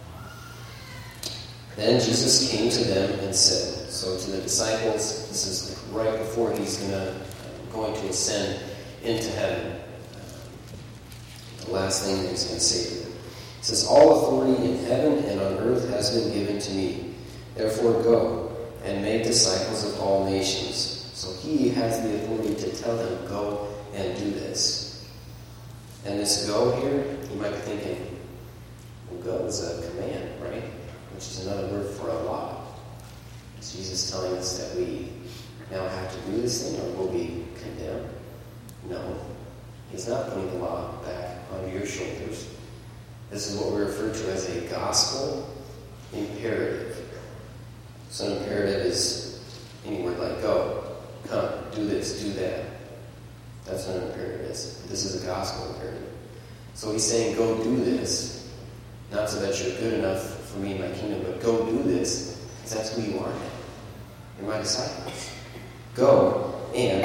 Then Jesus came to them and said, so to the disciples, this is right before he's gonna, uh, going to ascend into heaven. Uh, the last thing that he's going to say to them. He says, all authority in heaven and on earth has been given to me. Therefore go and make disciples of all nations. So he has the authority to tell them, go and do this. And this go here, you might be thinking, well, go is a command, right? Which is another word for a law. Is Jesus telling us that we now have to do this thing or we'll be condemned? No. He's not putting the law back on your shoulders. This is what we refer to as a gospel imperative. So an imperative is any word like go, come, do this, do that. That's what an imperative is. This is a gospel imperative. So he's saying go do this, not so that you're good enough for me and my kingdom, but go do this, because that's who you are now. You're my disciples. Go and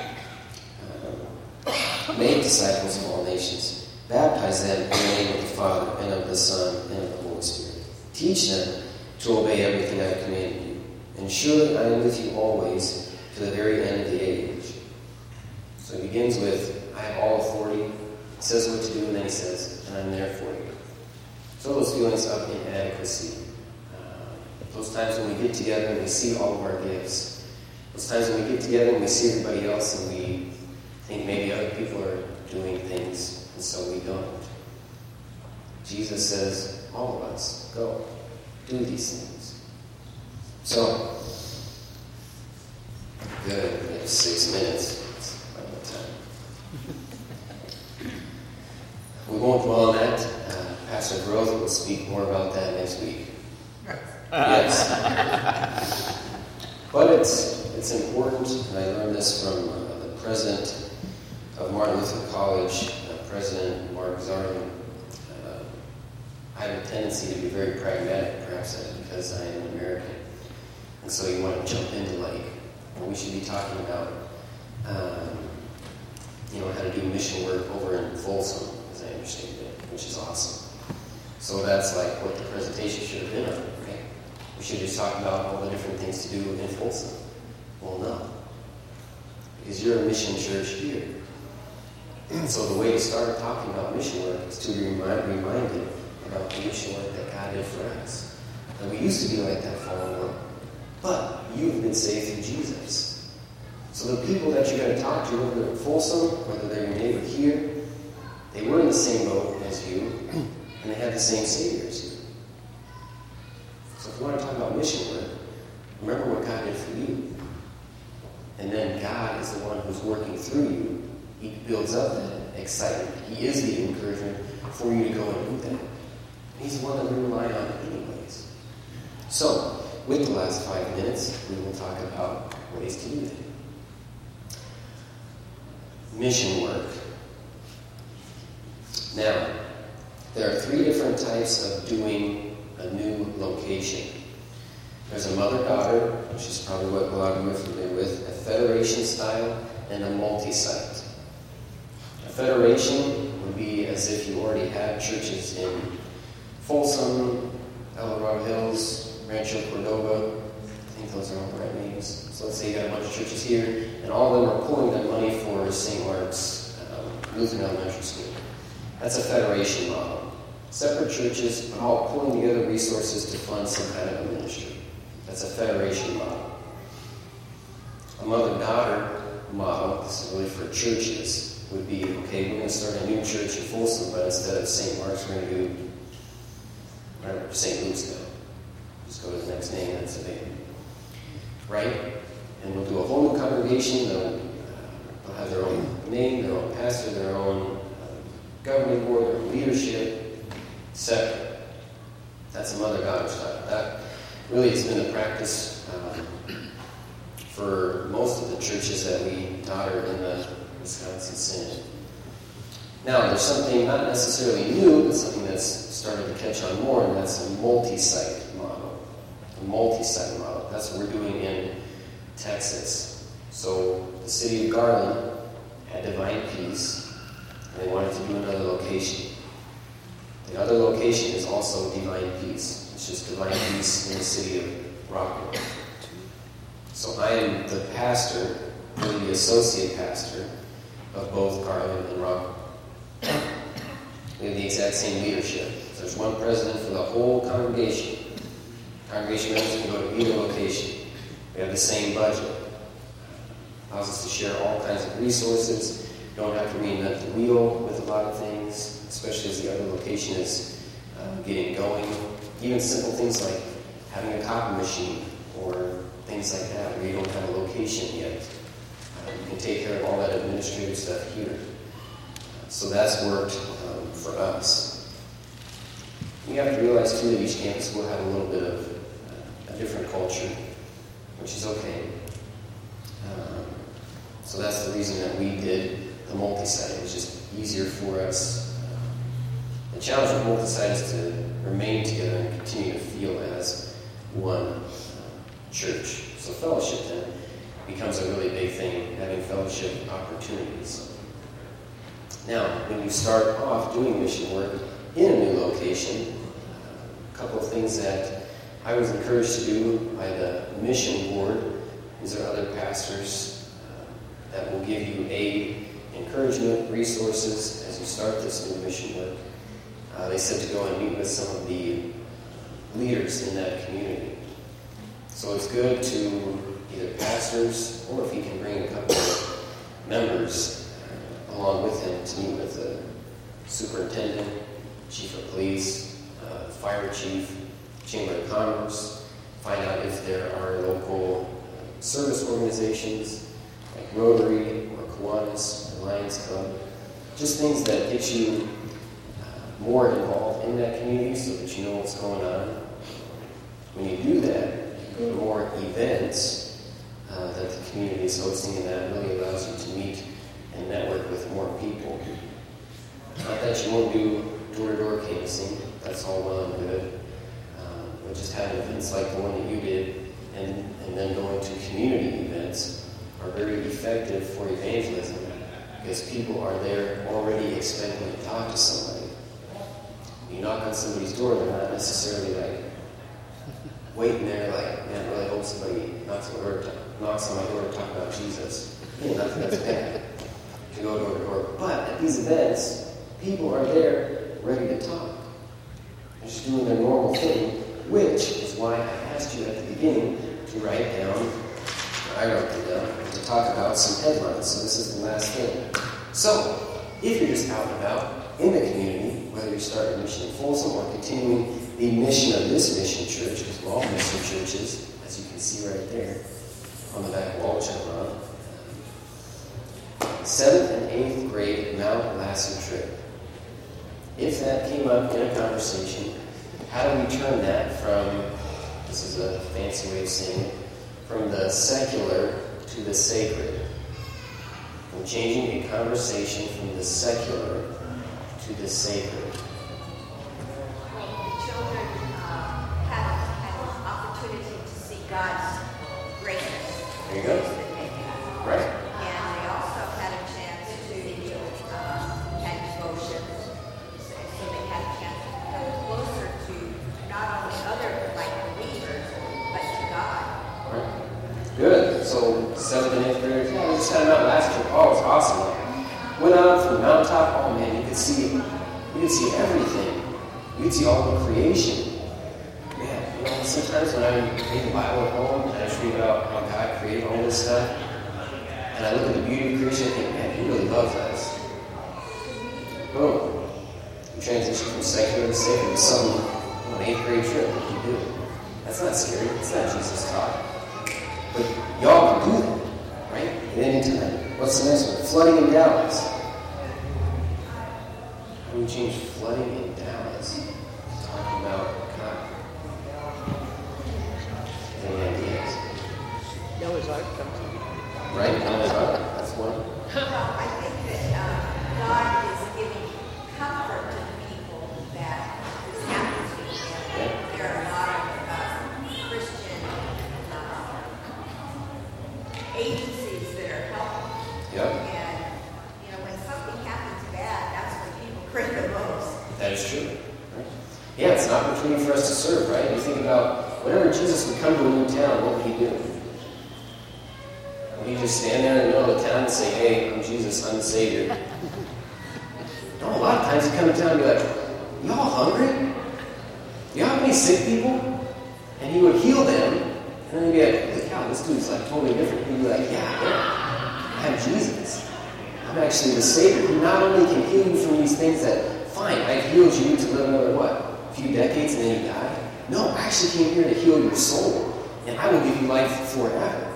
uh, make disciples of all nations. Baptize them in the name of the Father, and of the Son, and of the Holy Spirit. Teach them to obey everything I have commanded you. And surely I am with you always, to the very end of the age. So he begins with, I have all authority. He says what to do, and then he says, and I'm there for you. So those feelings of inadequacy, uh, Those times when we get together and we see all of our gifts. Those times when we get together and we see everybody else and we think maybe other people are doing things and so we don't. Jesus says, all of us, go, do these things. So, good, we have six minutes. That's about enough time. We won't dwell on that. Uh, Pastor Growth will speak more about that next week. Yes. But it's it's important, and I learned this from uh, the president of Martin Luther College, uh, President Mark Zarden. Uh, I have a tendency to be very pragmatic, perhaps that's because I am an American. And so you want to jump into like, well, we should be talking about, um, you know, how to do mission work over in Folsom, as I understand it, which is awesome. So that's like what the presentation should have been on, right? We should just talk about all the different things to do in Folsom. Well, no. Because you're a mission church here. So the way to start talking about mission work is to be remind, reminded about the mission work that God did for us. And we used to be like that fallen world. But you've been saved through Jesus. So the people that you're going to talk to, whether they're in Folsom, whether they're your neighbor here, they were in the same boat as you, and they had the same Savior as you. So if you want to talk about mission work, remember what God did for you. And then God is the one who's working through you. He builds up that excitement. He is the encouragement for you to go and do that. He's the one that we rely on anyways. So, with the last five minutes, we will talk about ways to do that. Mission work. Now, there are three different types of doing a new location. There's a mother-daughter, which is probably what a lot of you are familiar with, a federation style, and a multi-site. A federation would be as if you already had churches in Folsom, El Dorado Hills, Rancho Cordova. I think those are all the right names. So let's say you got a bunch of churches here, and all of them are pulling that money for Saint Mark's um, Lutheran Elementary School. That's a federation model. Separate churches, but all pulling together resources to fund some kind of a ministry. That's a federation model. A mother-daughter model, this is really for churches, would be, okay, we're going to start a new church in Folsom, but instead of Saint Mark's, we're going to do whatever Saint Luke's now. Just go to the next name, that's the name. Right? And we'll do a whole new congregation. They'll, uh, they'll have their own name, their own pastor, their own uh, governing board, their own leadership, et cetera. That's a mother-daughter style. That really has been the practice um, for most of the churches that we daughter in the Wisconsin Synod. Now, there's something not necessarily new, but something that's starting to catch on more, and that's a multi-site model. A multi-site model. That's what we're doing in Texas. So the city of Garland had Divine Peace, and they wanted to do another location. The other location is also Divine Peace. It's just Divine Peace in the city of Rockville. So I am the pastor, really the associate pastor, of both Garland and Rockville. We have the exact same leadership. So there's one president for the whole congregation. Congregation members can go to either location. We have the same budget. Allows us to share all kinds of resources. Don't have to reinvent the wheel with a lot of things, especially as the other location is uh, getting going. Even simple things like having a copy machine or things like that where you don't have a location yet. Uh, you can take care of all that administrative stuff here. So that's worked um, for us. You have to realize, too, that each campus will have a little bit of uh, a different culture, which is okay. Um, so that's the reason that we did the multi-site. It was just easier for us. Uh, the challenge with multi-site is to remain together and continue to feel as one uh, church. So fellowship then becomes a really big thing, having fellowship opportunities. Now, when you start off doing mission work in a new location, a couple of things that I was encouraged to do by the mission board. These are other pastors uh, that will give you aid, encouragement, resources as you start this new mission work. Uh, they said to go and meet with some of the leaders in that community. So it's good to either pastors, or if he can bring a couple of members uh, along with him to meet with the superintendent, chief of police, uh, fire chief, chamber of commerce, find out if there are local uh, service organizations like Rotary or Kiwanis or Lions Club, just things that get you uh, more involved in that community so that you know what's going on. When you do that, you go to more events uh, that the community is hosting, and that really allows you to meet and network with more people. Not that you won't do door-to-door canvassing, that's all well and good, um, but just having events like the one that you did, and, and then going to community events are very effective for evangelism, because people are there already expecting to talk to somebody. You knock on somebody's door, they're not necessarily like waiting there like, man, I really hope somebody knocks on, my door, knocks on my door to talk about Jesus. Yeah, nothing that's bad to go door to door. But at these events, people are there ready to talk. They're just doing their normal thing, which is why I asked you at the beginning to write down, I wrote them down, to talk about some headlines. So this is the last thing. So, if you're just out and about in the community, whether you start a mission in Folsom or continuing the mission of this mission church, because we're all mission churches, as you can see right there on the back wall, which I'm on. Seventh and eighth grade Mount Lassen trip. If that came up in a conversation, how do we turn that from, this is a fancy way of saying it, from the secular to the sacred? From changing a conversation from the secular to the sacred. The children uh, had, had an opportunity to see God's greatness. There you go. Right. And they also had a chance to uh, have devotion. So, so they had a chance to come closer to not only other like believers, but to God. Right. Good. So seventh and eighth graders, yeah, we just had them out last year. Oh, it was awesome. Went out from the mountaintop. Oh man, you could see, you could see everything. You could see all the creation. Man, you know, sometimes when I read the Bible at home and I just read about how God created all this stuff, and I look at the beauty of creation, I think, man, He really loves us. Boom. You transition from secular to sacred to some on an eighth grade trip. What do you do? That's not scary. It's not Jesus taught. But y'all can do that, right? At any time. What's the next one? Flooding in Dallas. How do we change flooding in Dallas? Talking about God. Any ideas? Noah's Ark comes in. Right? Noah's Ark. That's one. Well, I think that uh, God is giving comfort to the people that this happens to them. Yeah. There are a lot of uh, Christian uh, agencies that are helping. Yep. And, you know, when something happens bad, that's when people cry the most. That is true. Right? Yeah, it's an opportunity for us to serve, right? You think about whenever Jesus would come to a new town, what would He do? Would He just stand there in the middle of the town and say, hey, I'm Jesus, I'm the Savior? No, a lot of times He'd come to town and be like, y'all hungry? Y'all have any sick people? And He would heal them, and then He'd be like, look out, this dude's like totally different. He'd be like, yeah, yeah. I'm Jesus. I'm actually the Savior who not only can heal you from these things that, fine, I've healed you to live another, what, a few decades and then you die? No, I actually came here to heal your soul, and I will give you life forever.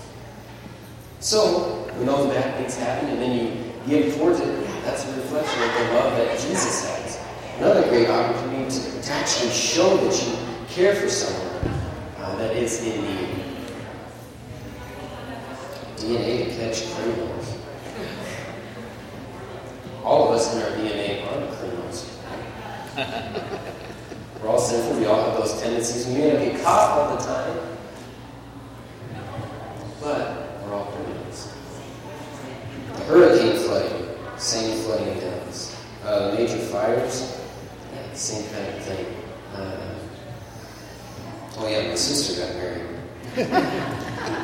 So, when those bad things happen and then you give towards it, yeah, that's a reflection of the love that Jesus has. Another great opportunity to, to actually show that you care for someone uh, that is in need. D N A to catch criminals. All of us in our D N A are criminals. Right? We're all sinful. We all have those tendencies. We may not get caught all the time, but we're all criminals. Hurricane flooding, same flooding in Dallas. Uh, major fires, yeah, same kind of thing. Uh, oh yeah, my sister got married.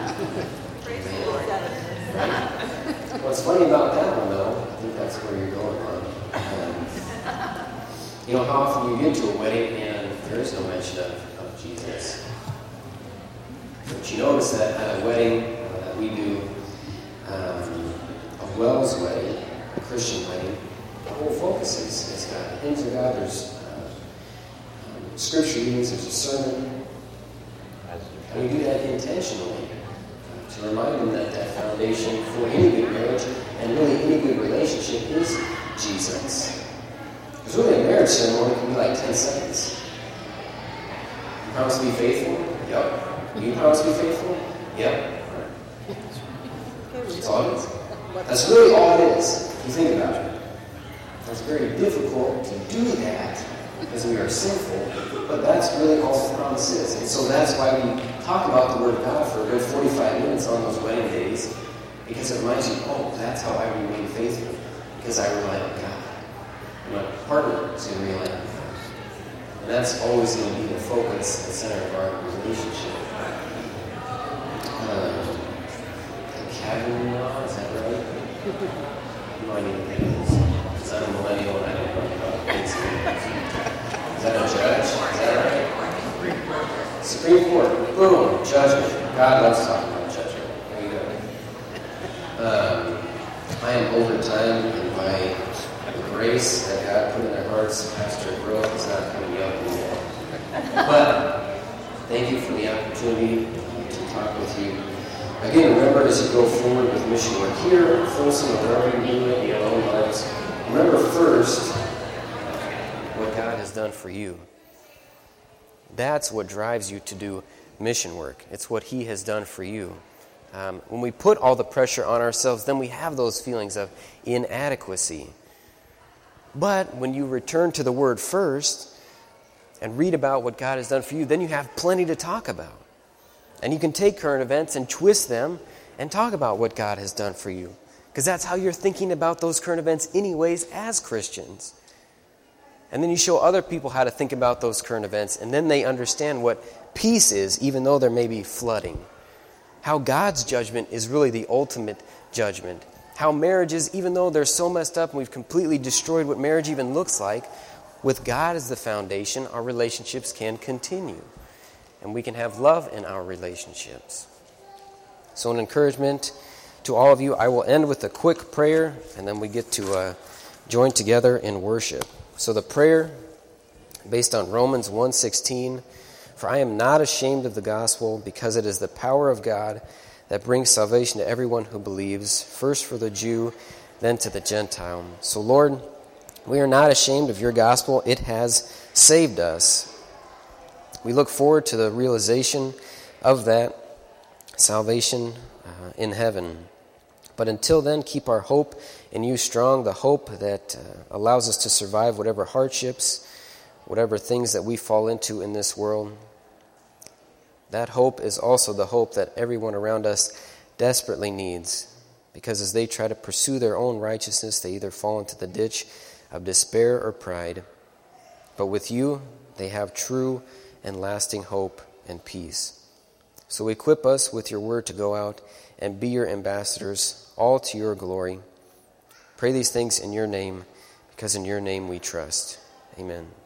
What's funny about that one, though, I think that's where you're going on. Um, you know, how often you get to a wedding and there is no mention of, of Jesus. But you notice that at a wedding uh, that we do, um, a Wells wedding, a Christian wedding, the whole focus is, is God. The hymns of God, there's uh, um, scripture readings, there's a sermon. And we do that intentionally uh, to remind them that that foundation for any good marriage and really any good relationship is Jesus. Because really a marriage ceremony can be like ten seconds. You promise to be faithful? Yep. You promise to be faithful? Yep. That's all it is. That's really all it is. You think about it. It's very difficult to do that because we are sinful, but that's really all the promise is. And so that's why we talk about the Word of God for a good forty-five minutes on those wedding days, because it reminds you, oh, that's how I remain faithful, because I rely on God. My partner is going to rely on God. And that's always going to be the focus and center of our relationship. Um, Kavanaugh, is that right? You might need to think of this. Because I'm a millennial and I don't know about things. Is that a judge? Is that right? Supreme Court. Boom. Judgment. God loves talking about judgment. There you go. Um, I am over time, and by the grace that God put in their hearts, Pastor Growth is not coming up anymore. But thank you for the opportunity to talk with you. Again, remember as you go forward with mission work here at Folsom or wherever you do it in your own lives, remember first what God has done for you. That's what drives you to do mission work. It's what He has done for you. Um, when we put all the pressure on ourselves, then we have those feelings of inadequacy. But when you return to the Word first and read about what God has done for you, then you have plenty to talk about. And you can take current events and twist them and talk about what God has done for you. Because that's how you're thinking about those current events anyways as Christians. And then you show other people how to think about those current events, and then they understand what peace is, even though there may be flooding. How God's judgment is really the ultimate judgment. How marriages, even though they're so messed up and we've completely destroyed what marriage even looks like, with God as the foundation, our relationships can continue. And we can have love in our relationships. So an encouragement to all of you. I will end with a quick prayer, and then we get to uh, join together in worship. So the prayer, based on Romans one sixteen, for I am not ashamed of the gospel, because it is the power of God that brings salvation to everyone who believes, first for the Jew, then to the Gentile. So Lord, we are not ashamed of your gospel. It has saved us. We look forward to the realization of that salvation uh, in heaven. But until then, keep our hope in you strong, the hope that uh, allows us to survive whatever hardships, whatever things that we fall into in this world. That hope is also the hope that everyone around us desperately needs, because as they try to pursue their own righteousness, they either fall into the ditch of despair or pride. But with you, they have true and lasting hope and peace. So equip us with your word to go out and be your ambassadors, all to your glory. Pray these things in your name, because in your name we trust. Amen.